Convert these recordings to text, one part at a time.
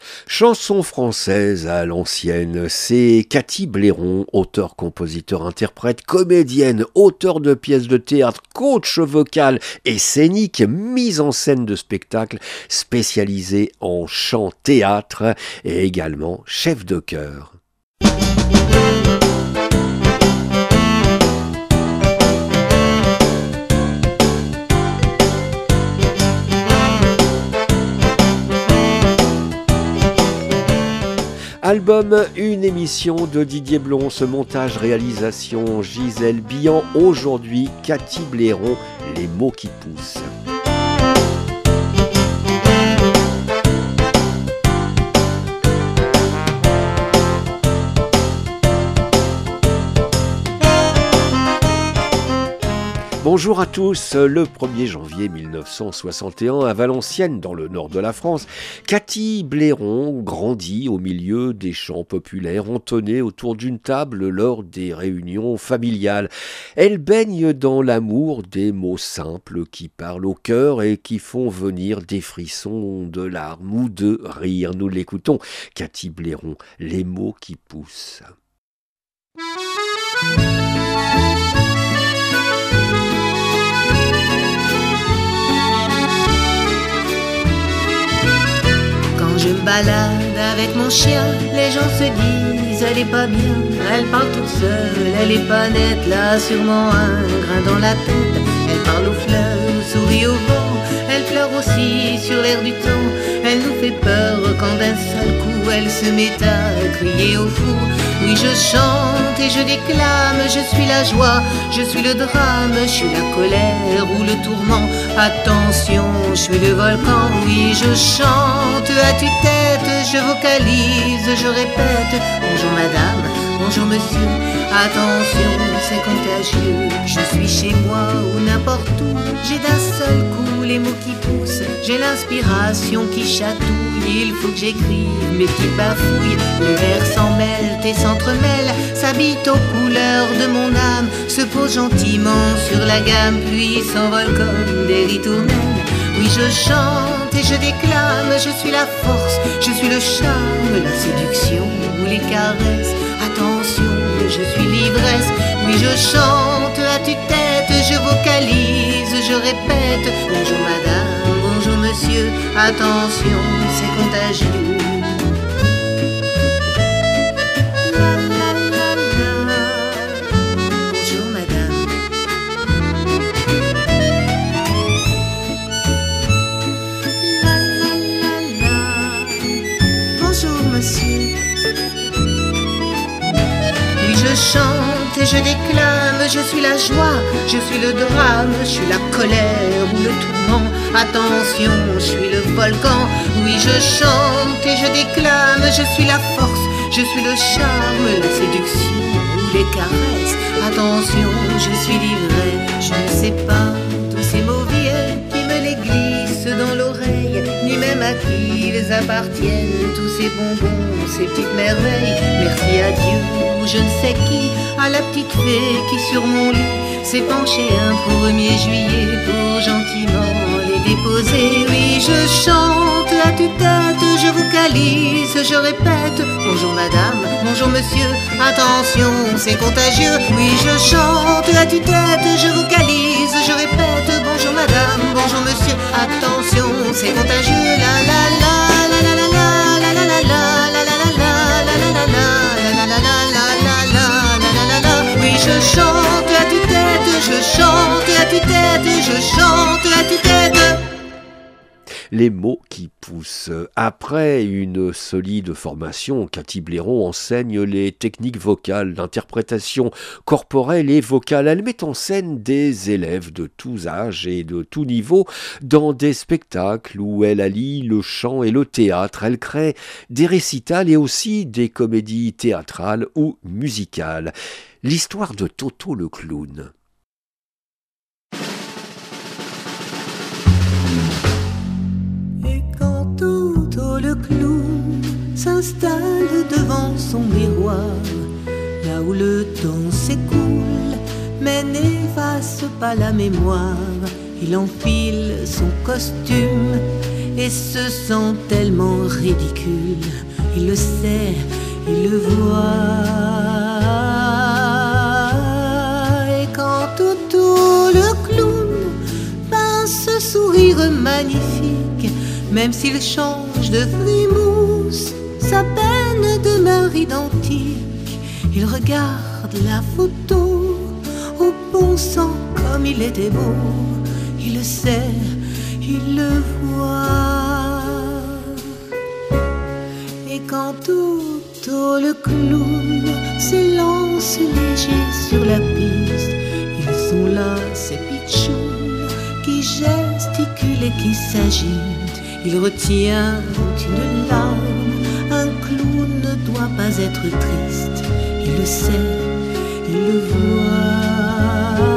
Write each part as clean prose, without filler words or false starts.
Chanson française à l'ancienne, c'est Cathy Blairon, auteure, compositeur, interprète, comédienne, auteure de pièces de théâtre, coach vocal et scénique, mise en scène de spectacles, spécialisée en chant-théâtre et également chef de chœur. Album, une émission de Didier Blon, ce montage, réalisation Gisèle Bian. Aujourd'hui, Cathy Blairon, les mots qui poussent. Bonjour à tous, le 1er janvier 1961 à Valenciennes, dans le nord de la France, Cathy Blairon grandit au milieu des chants populaires entonnés autour d'une table lors des réunions familiales. Elle baigne dans l'amour des mots simples qui parlent au cœur et qui font venir des frissons, de larmes ou de rire. Nous l'écoutons, Cathy Blairon, les mots qui poussent. Je me balade avec mon chien, les gens se disent elle est pas bien, elle parle toute seule, elle est pas nette, là sûrement un grain dans la tête. Elle parle aux fleurs, sourit au vent, elle pleure aussi sur l'air du temps. Elle nous fait peur quand d'un seul coup elle se met à crier au fou. Oui, je chante et je déclame, je suis la joie, je suis le drame, je suis la colère ou le tourment. Attention, je suis le volcan. Oui, je chante à tue-tête, je vocalise, je répète. Bonjour madame, bonjour monsieur, attention, c'est contagieux. Je suis chez moi ou n'importe où, j'ai d'un seul coup les mots qui poussent. J'ai l'inspiration qui chatouille, il faut que j'écrive mes petites bafouilles. Les vers s'en mêlent et s'entremêlent, s'habitent aux couleurs de mon âme, se posent gentiment sur la gamme, puis s'envolent comme des ritournelles. Oui, je chante et je déclame, je suis la force, je suis le charme, la séduction ou les caresses. Attention, je suis l'ivresse. Oui, je chante à tue-tête, je vocalise, je répète. Bonjour madame, bonjour monsieur, attention, c'est contagieux. Bonjour madame. Bonjour monsieur. Oui, je chante et je déclame, je suis la joie, je suis le drame, je suis la colère ou le tourment. Attention, je suis le volcan. Oui, je chante et je déclame, je suis la force, je suis le charme, la séduction ou les caresses. Attention, je suis l'ivresse. Je ne sais pas tous ces mots vieux qui me les glissent dans l'oreille, ni même à qui ils appartiennent, tous ces bonbons, ces petites merveilles. Merci à Dieu ou je ne sais qui, à la petite fée qui sur mon lit s'est penchée un 1er juillet pour gentiment les déposer. Oui, je chante à tue-tête, je vocalise, je répète. Bonjour madame, bonjour monsieur, attention, c'est contagieux. Oui, je chante à tue-tête, je vocalise, je répète. Bonjour madame, bonjour monsieur, attention, c'est contagieux. La la la la la la la la la la la la la la. Oui, je chante à tue-tête, je chante à tue-tête, je chante à tue-tête. Les mots qui poussent. Après une solide formation, Cathy Blairon enseigne les techniques vocales, l'interprétation corporelle et vocale. Elle met en scène des élèves de tous âges et de tous niveaux dans des spectacles où elle allie le chant et le théâtre. Elle crée des récitals et aussi des comédies théâtrales ou musicales. L'histoire de Toto le clown. Le clown s'installe devant son miroir, là où le temps s'écoule, mais n'efface pas la mémoire. Il enfile son costume et se sent tellement ridicule. Il le sait, il le voit. Et quand Toto le clown pince ce sourire magnifique, même s'il change de frimousse, sa peine demeure identique. Il regarde la photo au bon sang comme il était beau. Il le sait, il le voit. Et quand Toto le clown s'élance léger sur la piste, ils sont là, ces pitchouns qui gesticulent et qui s'agitent. Il retient une larme, un clown ne doit pas être triste. Il le sait, il le voit.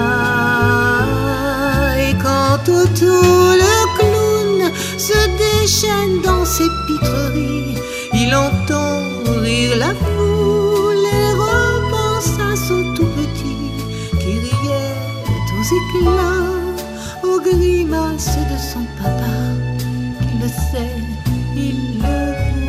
Et quand Toto le clown se déchaîne dans ses pitreries, il entend rire la foule et repense à son tout petit qui riait aux éclats, aux grimaces de son papa. Il le sait, il le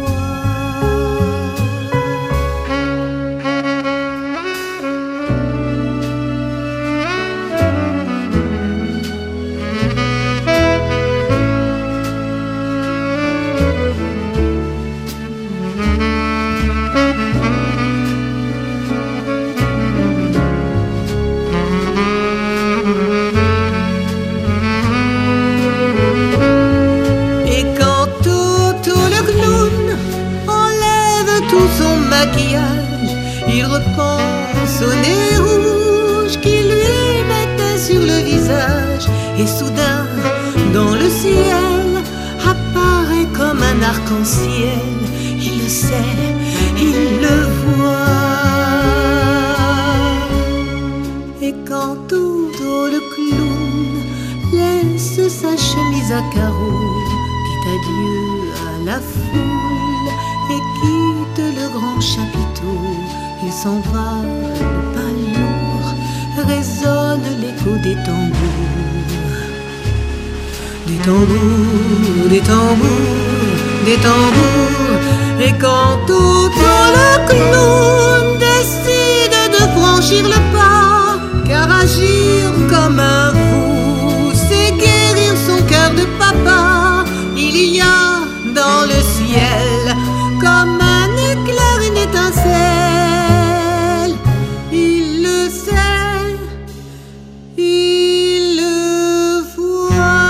il repense au nez rouge qui lui mettait sur le visage. Et soudain, dans le ciel, apparaît comme un arc-en-ciel. Il le sait, il le voit. Et quand Toto le clown laisse sa chemise à carreaux, dit adieu à la foule et quitte le grand chapiteau, il s'en va, le pas lourd, résonne l'écho des tambours. Des tambours, des tambours, des tambours. Et quand Toto le clown décide de franchir le pas, car agir comme un fou, c'est guérir son cœur de papa. Il y a dans le ciel comme un éclair, une étincelle. Il le sait, il le voit.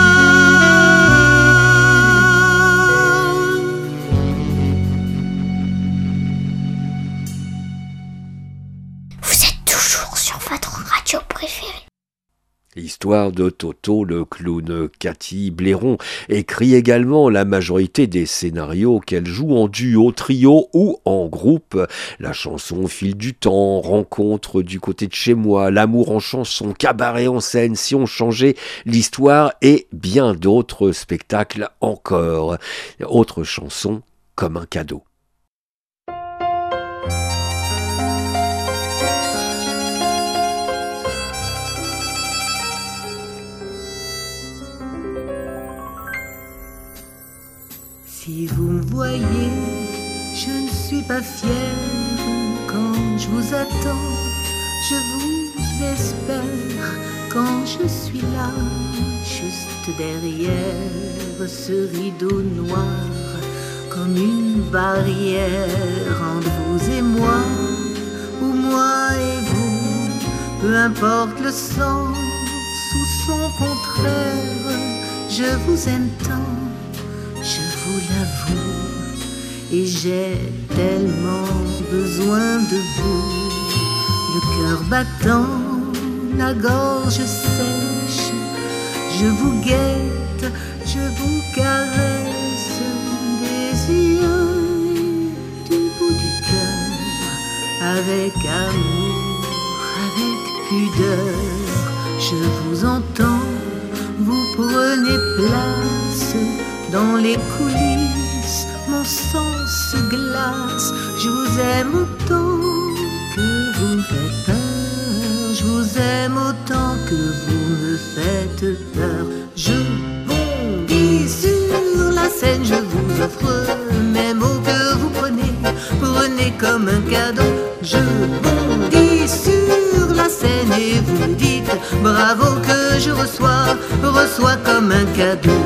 Vous êtes toujours sur votre radio préférée. L'histoire de Toto le clown. Cathy Blairon écrit également la majorité des scénarios qu'elle joue en duo, trio ou en groupe. La chanson Fil du temps, Rencontre du côté de chez moi, L'amour en chanson, Cabaret en scène, Si on changeait l'histoire et bien d'autres spectacles encore. Autre chanson, Comme un cadeau. Si vous me voyez, je ne suis pas fière. Quand je vous attends, je vous espère. Quand je suis là, juste derrière ce rideau noir, comme une barrière entre vous et moi, ou moi et vous, peu importe le sens ou son contraire, je vous aime tant. Je vous l'avoue, et j'ai tellement besoin de vous. Le cœur battant, la gorge sèche, je vous guette, je vous caresse des yeux du bout du cœur, avec amour, avec pudeur. Je vous entends, vous prenez place dans les coulisses, mon sang se glace. Je vous aime autant que vous me faites peur. Je vous aime autant que vous me faites peur. Je bondis sur cadeau. Je bondis sur la scène et vous dites bravo que je reçois comme un cadeau.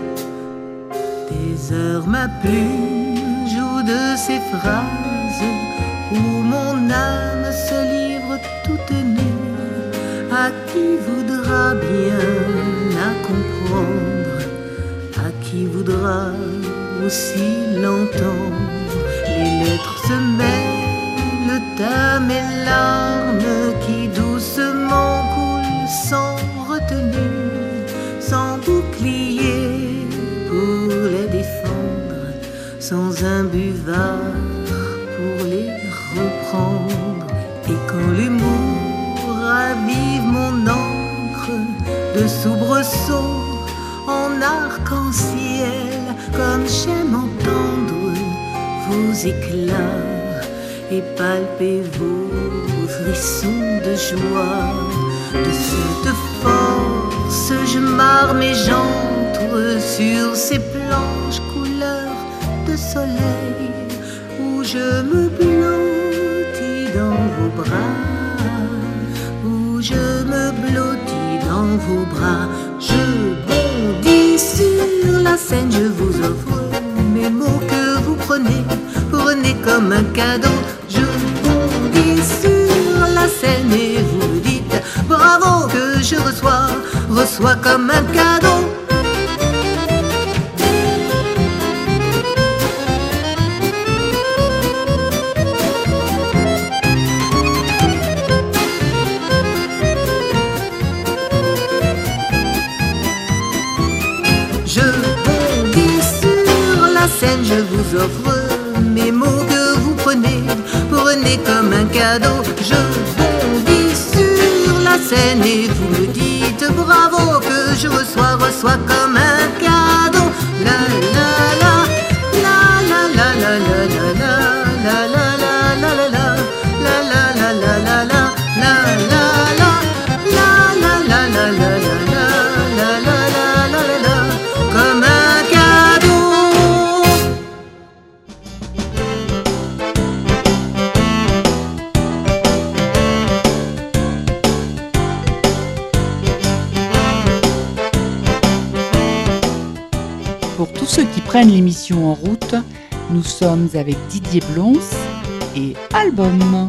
Des heures ma plume joue de ces phrases où mon âme se livre toute nue à qui voudra bien la comprendre, à qui voudra aussi l'entendre. Les lettres se mêlent à mes larmes qui doucement coulent sans retenue, sans bouclier pour les défendre, sans un buvard pour les reprendre. Et quand l'humour ravive mon encre de soubresauts en arc-en-ciel, comme j'aime entendre vos éclats et palper vos frissons de joie. De cette force je marre mes j'entre sur ces planches couleur de soleil où je me blottis dans vos bras, où je me blottis dans vos bras. Je bondis sur la scène, je vous offre mes mots que vous prenez comme un cadeau. Je bondis sur la scène et vous me dites bravo que je reçois comme un cadeau. Je bondis sur la scène, je vous offre mes mots que vous prenez comme un cadeau. Je bondis sur la scène et vous me dites bravo que je reçois comme un cadeau. La la la la la la la la la la la la la la la la la la la la comme un cadeau. Pour tous ceux qui prennent l'émission en route, nous sommes avec Didier Blons et Album.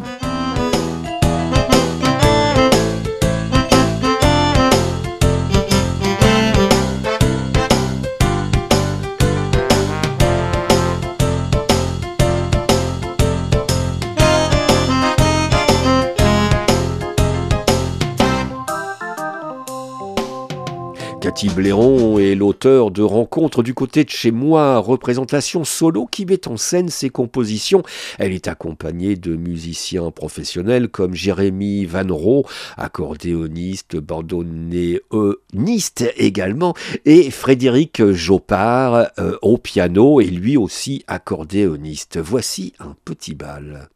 Cathy Blairon est l'auteur de Rencontres du côté de chez moi, représentation solo qui met en scène ses compositions. Elle est accompagnée de musiciens professionnels comme Jérémy Van Roo, accordéoniste, bandonéoniste également, et Frédéric Jopard au piano et lui aussi accordéoniste. Voici un petit bal.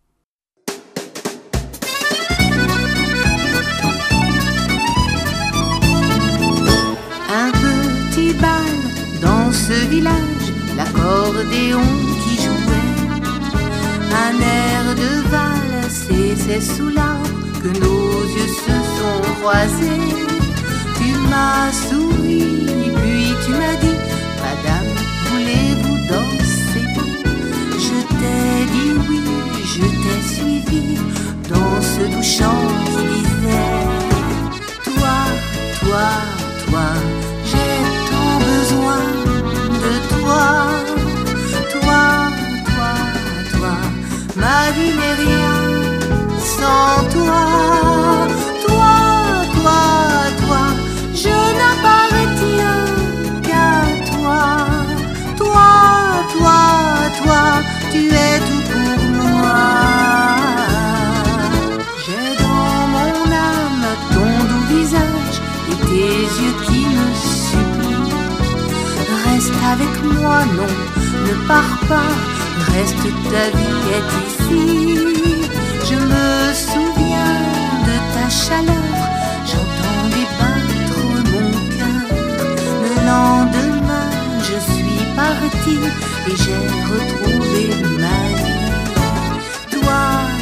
Un petit bal dans ce village, l'accordéon qui jouait un air de valse, et c'est sous l'arbre que nos yeux se sont croisés. Tu m'as souri, puis tu m'as dit madame, voulez-vous danser? Je t'ai dit oui, je t'ai suivi dans ce doux chant qui disait toi, toi, toi, j'ai tant besoin de toi, toi, toi, toi, ma vie n'est rien sans toi, toi, toi, toi, je n'appartiens qu'à toi, toi, toi, toi, tu es tout pour moi. J'ai dans mon âme ton doux visage et tes yeux qui me supplient. Reste avec moi, non, ne pars pas, reste, ta vie est ici. Je me souviens de ta chaleur, j'entendais battre mon cœur. Le lendemain, je suis partie et j'ai retrouvé ma vie. Toi,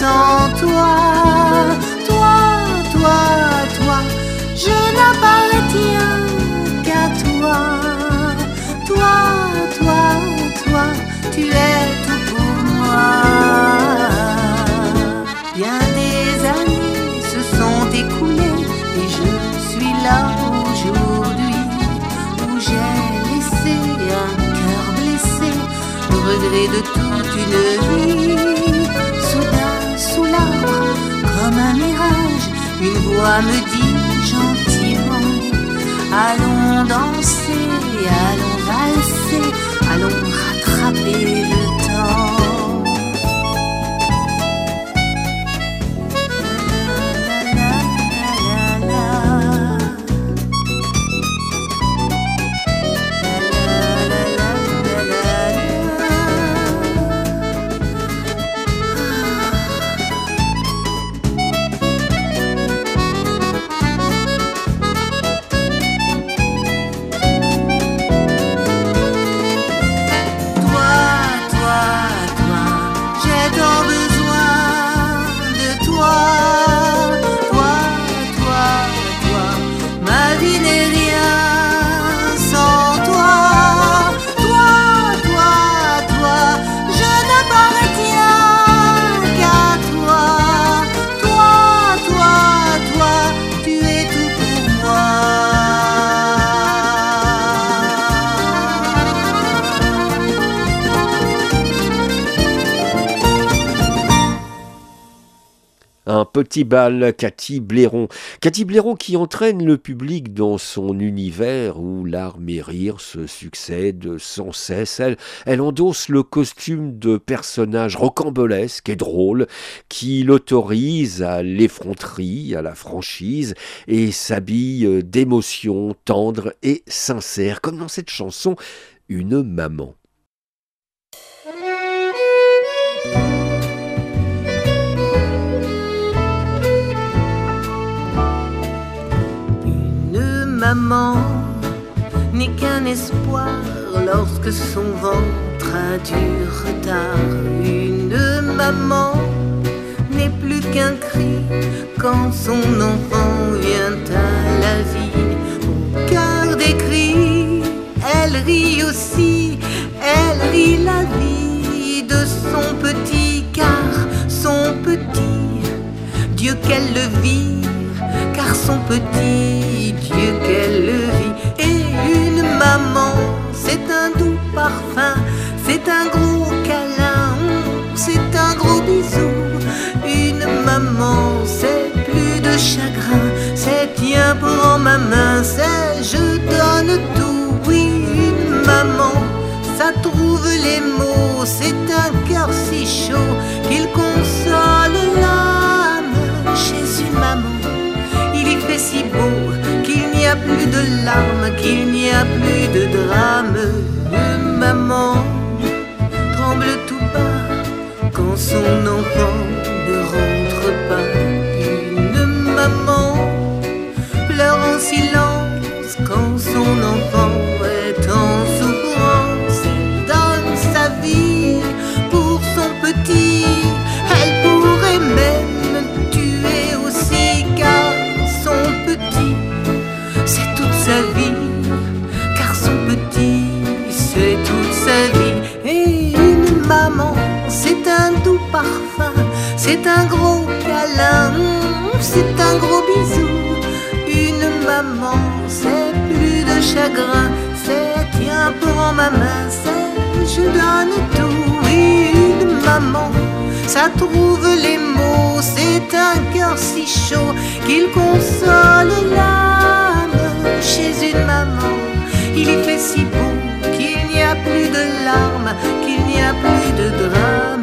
sans toi, toi, toi, toi, je n'appartiens qu'à toi, toi, toi, toi, tu es tout pour moi. Bien des années se sont écoulées et je suis là aujourd'hui où j'ai laissé un cœur blessé, le regret de toute une vie. Soudain, sous l'arbre, comme un mirage, une voix me dit gentiment: allons danser, allons valser, allons rattraper le temps. Un petit bal, Cathy Blairon. Cathy Blairon qui entraîne le public dans son univers où larmes et rires se succèdent sans cesse. Elle endosse le costume de personnage rocambolesque et drôle qui l'autorise à l'effronterie, à la franchise et s'habille d'émotions tendres et sincères, comme dans cette chanson « Une maman ». Maman n'est qu'un espoir lorsque son ventre a du retard. Une maman n'est plus qu'un cri quand son enfant vient à la vie. Au cœur des cris, elle rit aussi, elle rit la vie de son petit, car son petit, Dieu qu'elle le vit, car son petit, Dieu qu'elle le vit. Et une maman, c'est un doux parfum, c'est un gros câlin, c'est un gros bisou. Une maman, c'est plus de chagrin, c'est tiens prends ma main, c'est je donne tout. Oui, une maman, ça trouve les mots, c'est un cœur si chaud qu'il console l'âme. Chez une maman, il y fait si beau qu'il n'y a plus de larmes, qu'il n'y a plus de drame. Une maman tremble tout bas quand son enfant ne rentre pas. Une maman pleure en silence quand son enfant est en souffrance. Elle donne sa vie pour son petit, elle pourrait même tuer aussi, car son petit, c'est toute sa vie, car son petit, c'est toute sa vie. Et une maman, c'est un doux parfum, c'est un gros câlin, c'est un gros bisou. Une maman, c'est plus de chagrin, c'est tiens prends ma main, c'est je donne tout. Oui, une maman, ça trouve les mots, c'est un cœur si chaud qu'il console l'âme. Chez une maman, il y fait si beau qu'il n'y a plus de larmes, qu'il n'y a plus de drame.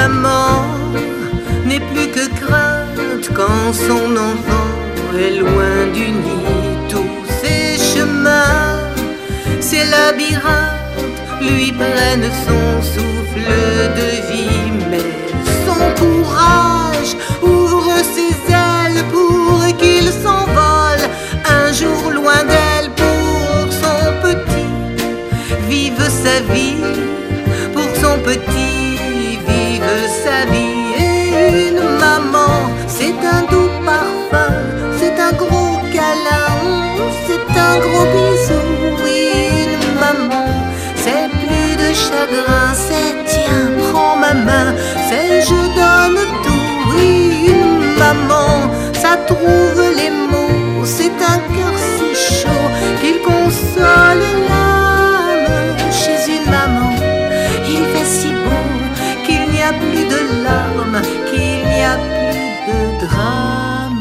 maman n'est plus que crainte quand son enfant est loin du nid. Tous ces chemins, ces labyrinthes lui prennent son souffle de vie, mais son courage ouvre ses ailes pour qu'il s'envole un jour loin d'elle pour son petit. Vive sa vie pour son petit, vive sa vie. Et une maman, c'est un doux parfum, c'est un gros câlin, c'est un gros bisou. Une maman, c'est plus de chagrin, c'est tiens, prends ma main, c'est je donne tout. Une maman, ça trouve les mots, c'est un cœur si chaud qu'il console l'âme. Chez une maman, il fait si beau qu'il n'y a plus de larmes, qu'il n'y a plus de drame.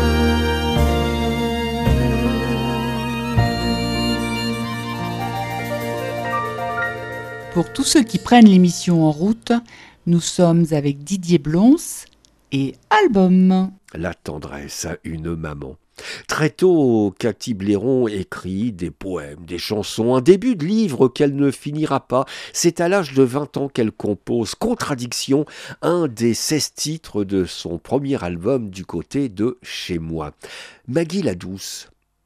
Pour tous ceux qui prennent l'émission en route, nous sommes avec Didier Blons et Album. La tendresse à une maman. Très tôt, Cathy Blairon écrit des poèmes, des chansons, un début de livre qu'elle ne finira pas. C'est à l'âge de 20 ans qu'elle compose Contradiction, un des 16 titres de son premier album du côté de Chez moi. Maggie la douce.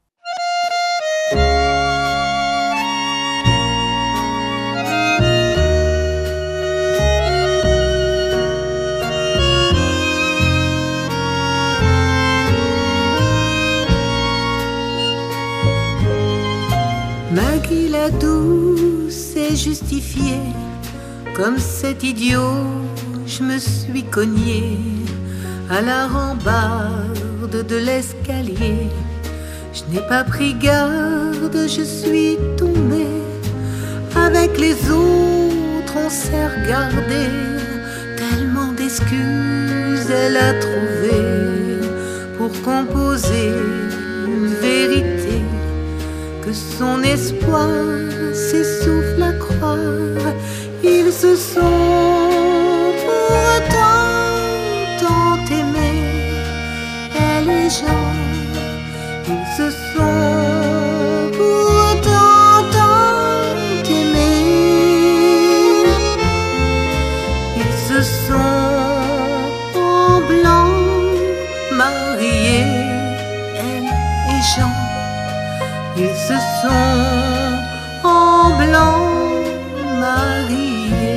Maggie la douce est justifiée, comme cet idiot, je me suis cogné à la rambarde de l'escalier. Je n'ai pas pris garde, je suis tombée. Avec les autres, on s'est regardé. Tellement d'excuses elle a trouvé pour composer une vérité que son espoir s'essouffle à croire. Ils se sont pourtant tant aimés, elle et Jean. Ils se sont pourtant tant aimés. Ils se sont en blanc mariés, elle et Jean. Ils se sont en blanc mariés.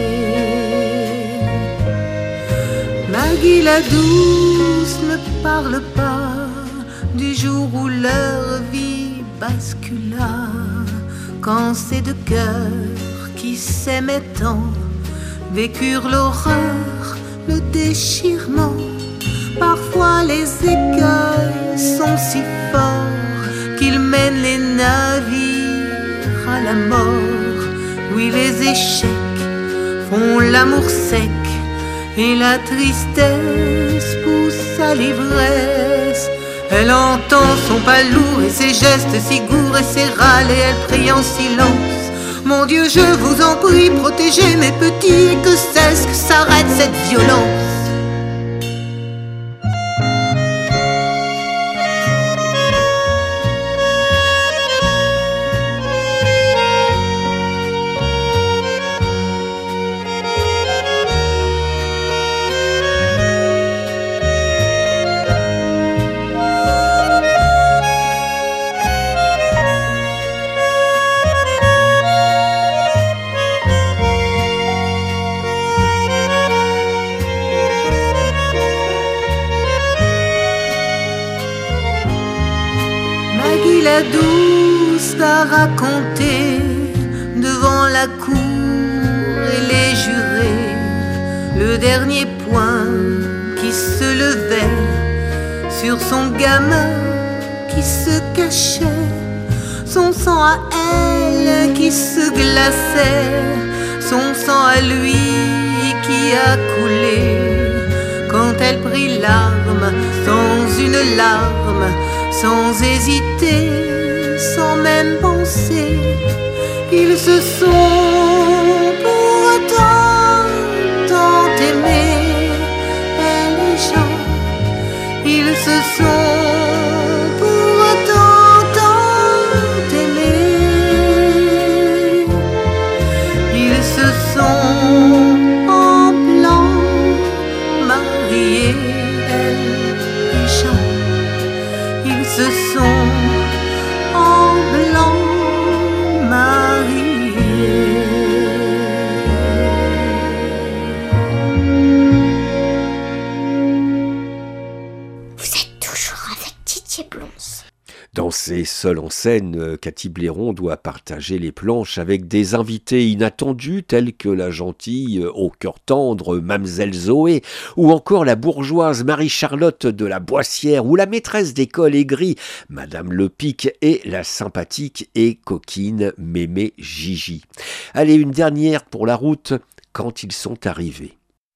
Maggie la douce ne parle pas du jour où leur vie bascula, quand ces deux cœurs qui s'aimaient tant vécurent l'horreur, le déchirement. Parfois les écueils sont si forts qu'ils mènent les navires à la mort. Oui, les échecs font l'amour sec et la tristesse pousse à l'ivresse. Elle entend son pas lourd et ses gestes si gourds et ses râles, et elle prie en silence. Mon Dieu, je vous en prie, protégez mes petits, et que cesse, que s'arrête cette violence. La douce a raconté devant la cour et les jurés le dernier point qui se levait sur son gamin qui se cachait, son sang à elle qui se glaçait, son sang à lui qui a coulé quand elle prit l'arme sans une larme, sans hésiter, sans même penser. Ils se sont pourtant tant aimés, Lancée seule en scène, Cathy Blairon doit partager les planches avec des invités inattendus tels que la gentille, au cœur tendre, Mamselle Zoé, ou encore la bourgeoise Marie-Charlotte de la Boissière, ou la maîtresse d'école aigrie, Madame Lepic, et la sympathique et coquine Mémé Gigi. Allez, une dernière pour la route, quand ils sont arrivés.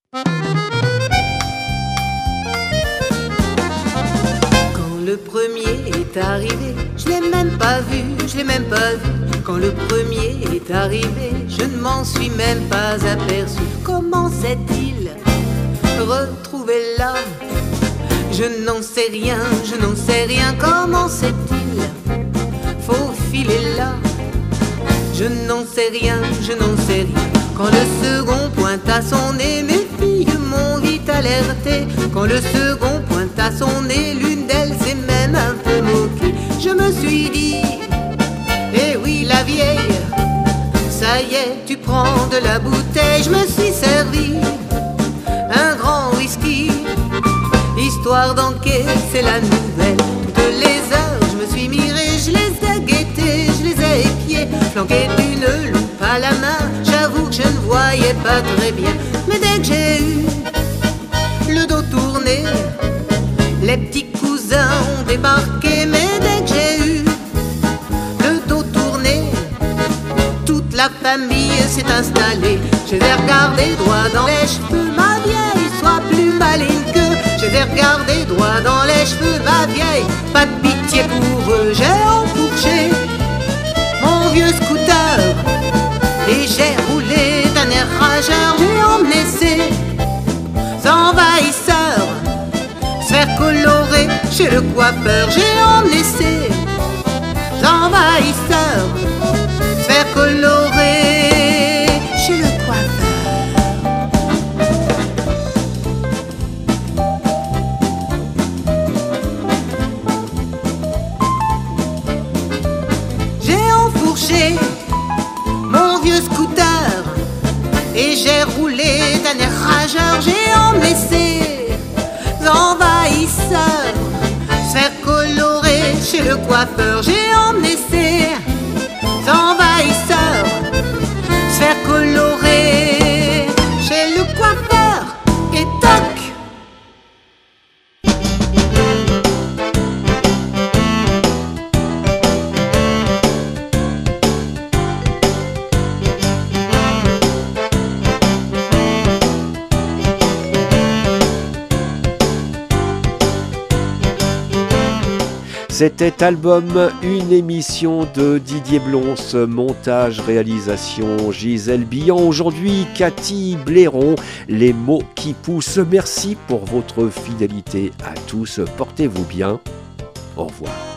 Le premier est arrivé, je l'ai même pas vu. Quand le premier est arrivé, je ne m'en suis même pas aperçu. Comment s'est-il retrouvé là? Je n'en sais rien. Comment s'est-il faufilé là? Je n'en sais rien. Quand le second pointa son nez, mes filles m'ont vite alerté. Quand le second pointa son nez, l'une d'elles s'est même un peu moquée. Je me suis dit, eh oui la vieille, ça y est, tu prends de la bouteille. Je me suis servi un grand whisky, histoire d'encaisser la nouvelle. Toutes les heures je me suis miré, je les ai guettés, je les ai épiés, flanqués d'une loupe à la main. J'avoue que je ne voyais pas très bien, mais dès que j'ai eu le dos tourné, les petits cousins ont débarqué. Mais dès que j'ai eu le dos tourné, toute la famille s'est installée. Je les ai regardés droit dans les cheveux, ma vieille, sois plus maligne qu'eux. Je les ai regardés droit dans les cheveux, ma vieille, pas de pitié pour eux. J'ai enfourché mon vieux scooter et j'ai roulé d'un air rageur. J'ai emmené ces envahisseurs se faire colorer chez le coiffeur. J'ai emmené ces envahisseurs se faire colorer chez le coiffeur. J'ai enfourché mon vieux scooter et j'ai roulé d'un air rageur. J'ai emmené ces envahisseurs se faire colorer chez le coiffeur. J'ai emmené ces envahisseurs se faire colorer chez le coiffeur. Et toc! C'était Album, une émission de Didier Blons, montage, réalisation Gisèle Billan. Aujourd'hui, Cathy Blairon, les mots qui poussent. Merci pour votre fidélité à tous. Portez-vous bien. Au revoir.